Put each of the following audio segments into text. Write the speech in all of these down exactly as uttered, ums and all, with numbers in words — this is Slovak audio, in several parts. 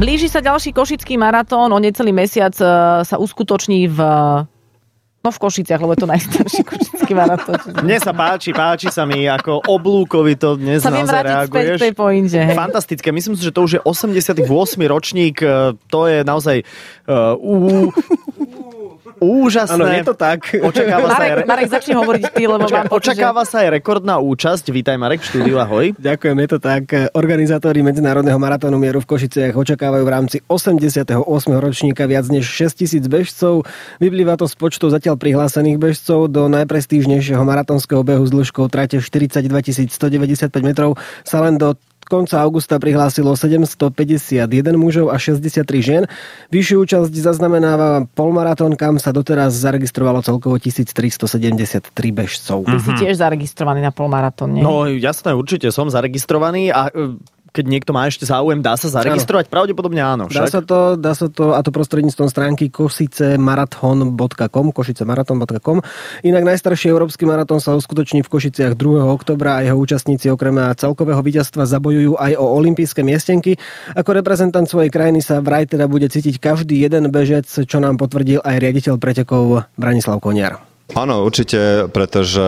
Blíži sa ďalší košický maratón, o necelý mesiac sa uskutoční v... No v Košiciach, lebo je to najstarší košický maratón. Mne sa páči, páči sa mi, ako oblúkovi to dnes sa viem naozaj vrátiť späť reaguješ. v tej pointe. Hej. Fantastické, myslím si, že to už je osemdesiaty ôsmy ročník, to je naozaj uh, uh, úžasné. Áno, je to tak. Očakáva sa Marek, aj... Marek, začni hovoriť ty, lebo Očaká, mám pocit, očakáva sa aj rekordná účasť. Vítaj, Marek, v štúdiu, ahoj. Ďakujem, je to tak. Organizátori Medzinárodného maratónu mieru v Košiciach očakávajú v rámci osemdesiateho ôsmeho ročníka viac než šesťtisíc bežcov. Vyplýva to z počtu zatiaľ prihlásených bežcov. Do najprestížnejšieho maratónskeho behu s dĺžkou trate štyridsaťdvatisíc stodeväťdesiatpäť metrov sa len do konca augusta prihlásilo sedemstopäťdesiatjeden mužov a šesťdesiattri žien. Vyššiu účasť zaznamenáva polmaratón, kam sa doteraz zaregistrovalo celkovo tisíctristosedemdesiattri bežcov. Ty si tiež zaregistrovaný na polmaratón, nie? No jasné, určite som zaregistrovaný a keď niekto má ešte záujem, dá sa zaregistrovať? Áno. Pravdepodobne áno. Však? Dá sa to, dá sa to, a to prostredníctvom stránky košicemarathon bodka com, košicemarathon bodka com. Inak najstarší európsky maratón sa uskutoční v Košiciach druhého októbra a jeho účastníci okrem celkového víťazstva zabojujú aj o olympijské miestenky. Ako reprezentant svojej krajiny sa vraj teda bude cítiť každý jeden bežec, čo nám potvrdil aj riaditeľ pretekov Branislav Koniar. Áno, určite, pretože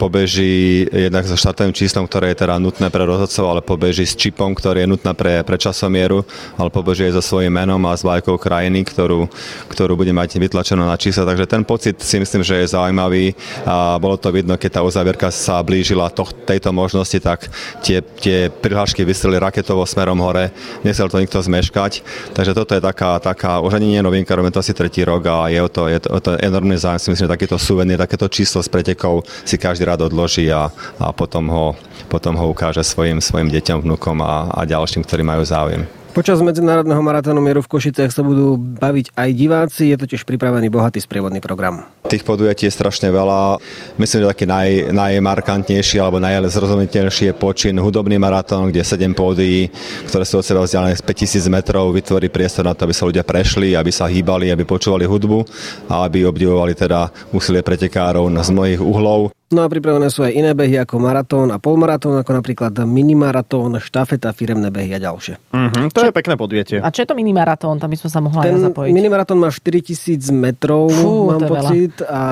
pobeží jednak so štartovým číslom, ktoré je teda nutné pre rozhodcov, ale pobeží s čipom, ktorý je nutné pre, pre časomieru, ale pobeží aj so svojím menom a s vlajkou krajiny, ktorú, ktorú bude mať vytlačenú na čísla. Takže ten pocit si myslím, že je zaujímavý a bolo to vidno, keď tá uzávierka sa blížila to, tejto možnosti, tak tie, tie prihlášky vystrelili raketovo smerom hore, nechcel to nikto zmeškať. Takže toto je taká, taká už ani nie novinka, robíme to asi tretí rok a je to, je to, je to enormný zájem, si myslím, že takýto súvenír, takéto číslo z pretekov si každý rád odloží a, a potom, ho, potom ho ukáže svojim, svojim deťom, vnukom a, a ďalším, ktorí majú záujem. Počas Medzinárodného maratónu mieru v Košiciach sa budú baviť aj diváci, je totiž pripravený bohatý sprievodný program. Tých podujatí je strašne veľa. Myslím, že taký naj, najmarkantnejší alebo najzrozumiteľnejší je počin hudobný maratón, kde sedem pódií, ktoré sú od seba vzdialené z päťtisíc metrov, vytvorí priestor na to, aby sa ľudia prešli, aby sa hýbali, aby počúvali hudbu a aby obdivovali teda úsilie pretekárov z mnohých uhlov. No a pripravené sú aj iné behy ako maratón a polmaratón, ako napríklad minimaratón, štafeta, firemné behy a ďalšie. Mm-hmm, to čo je pekné podujatie. A čo je to minimaratón? Tam by som sa mohla Ten aj zapojiť. minimaratón má štyritisíc metrov, Fú, mám pocit. A,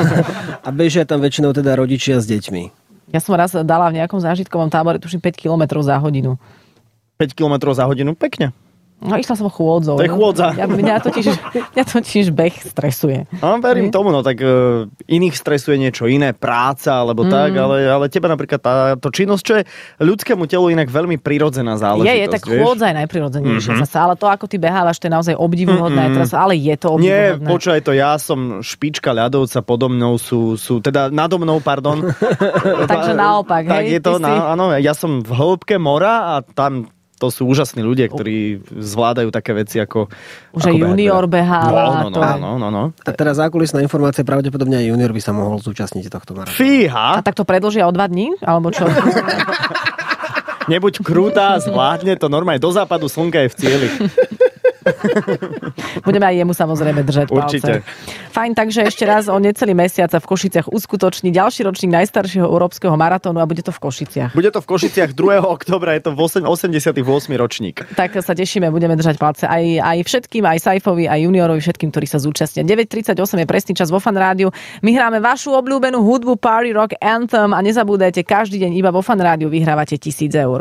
a bežia tam väčšinou teda rodičia s deťmi. Ja som raz dala v nejakom zážitkovom tábore, tuším päť kilometrov za hodinu. päť kilometrov za hodinu? Pekne. No išla som chôdzou. To je chôdza. Ja, mňa, totiž, mňa totiž beh stresuje. No, verím Hm? tomu, no tak uh, iných stresuje niečo iné, práca alebo mm. tak, ale, ale teba napríklad táto činnosť, čo je ľudskému telu inak veľmi prirodzená záležitosť. Je, je, tak chôdza je najprirodzenejšia mm-hmm. zase, ale to, ako ty behávaš, to je naozaj obdivuhodné, mm-hmm. teraz, ale je to obdivuhodné. Nie, počúvaj to, ja som špička ľadovca, podo mnou sú, sú teda nado mnou, pardon. Takže naopak, tak hej? je to, si... na, áno, ja som v hĺbke mora a tam to sú úžasní ľudia, ktorí zvládajú také veci ako... Už aj junior beháva. No, no, no, no, no, no. A teraz zákulisná informácia, pravdepodobne aj junior by sa mohol zúčastniť tohto maratónu. Fíha! A tak to predĺžia o dva dní? Alebo čo? Nebuď krúta, zvládne to normálne. Do západu slnka je v cieli. Budeme aj jemu samozrejme držať palce. Určite. Fajn, takže ešte raz o necelý mesiac sa v Košiciach uskutoční ďalší ročník najstaršieho európskeho maratónu a bude to v Košiciach. Bude to v Košiciach druhého októbra, je to osemdesiaty ôsmy ročník. Tak sa tešíme, budeme držať palce aj, aj všetkým, aj Saifovi, aj juniorovi, všetkým, ktorí sa zúčastnia. deväť tridsaťosem je presný čas vo Fan Rádiu. My hráme vašu obľúbenú hudbu Party Rock Anthem a nezabúdajte, každý deň iba vo Fan Rádiu vyhrávate tisíc eur.